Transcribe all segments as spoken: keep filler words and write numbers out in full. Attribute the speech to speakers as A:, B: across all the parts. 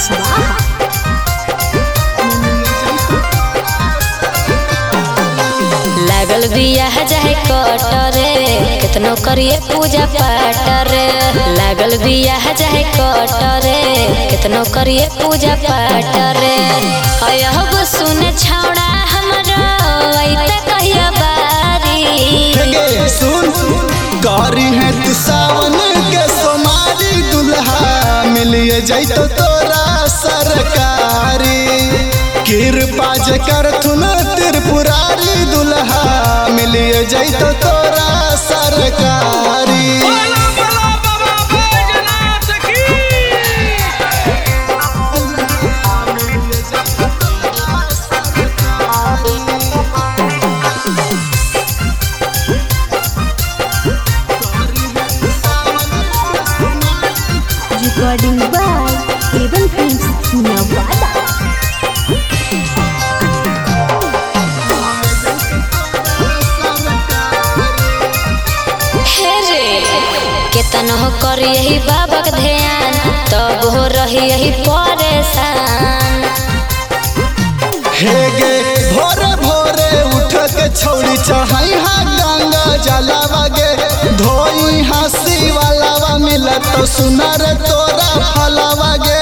A: कुशवाहा।
B: लागल बियाह जाए कटरे कितनो करिए पूजा पाठ रे। लागल बियाह जाए कटरे कितनो करिए पूजा पाठ रे। अयब सुने छौड़ा हमरो आइते कहिया बारी।
C: सुन कारी है तू सावन के सोमारी दुल्हा मिलिए जैतो तोरा सरकारी। कृपा जे करथुन त्रिपुरारी दुल्हा मिलिए जैतो तोरा सरकारी।
A: Recording by Haven Films, Nevada.
B: केतनो करी यही बाबा के ध्यान तब हो रही यही परेशान।
C: हे गे भोरे भोरे उठ के छौड़ी चढ़ाई हा गंगा जलावा गे धोई हंसी वाला मिलत तो सुनर तोरा फलावा गे।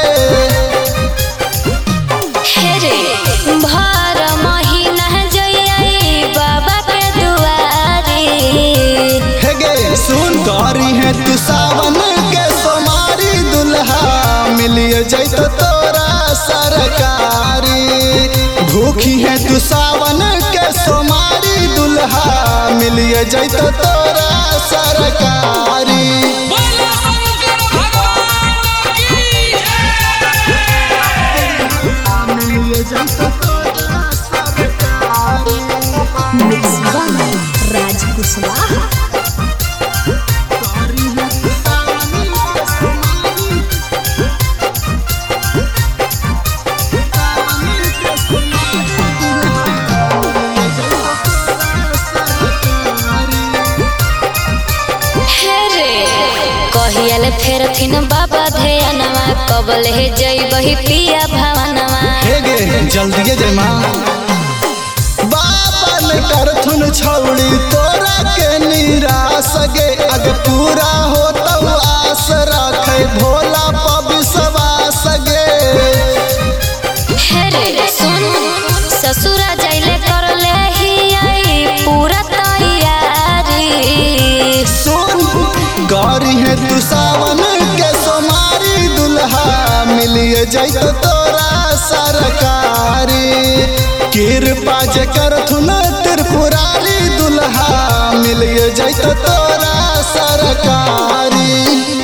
B: हे रे भर महीना जई बाबा के दुआरी।
C: हे गे सुन कारी है तू सावन के सोमारी दुल्हा मिलिए जैतो तोरा सरकारी। भूखी है तू सावन के सोमारी दुल्हा मिलिए जैतो तोरा सरकारी।
A: Mix by Raj Kushwaha.
B: कहियाल फेर थिन बाबा ध्यानवा कबल हे जइबही पिया भवनवा।
C: हे गे जल्दी जय माँ बाबा ने करथुन छौड़ी तोरा के निराश गे। अग पूरा हो तो आस रखे भोला पविश्वास गे।
B: हे रे सुन ससुरा जाइले करले ही आई पूरा तैयारी।
C: सुन कारी है तू सावन के सोमारी दुल्हा मिलिए जैतो तोरा सरकारी। कृपा जे करथुन त्रिपुरारी दुल्हा मिलिए जैतो तोरा सरकारी।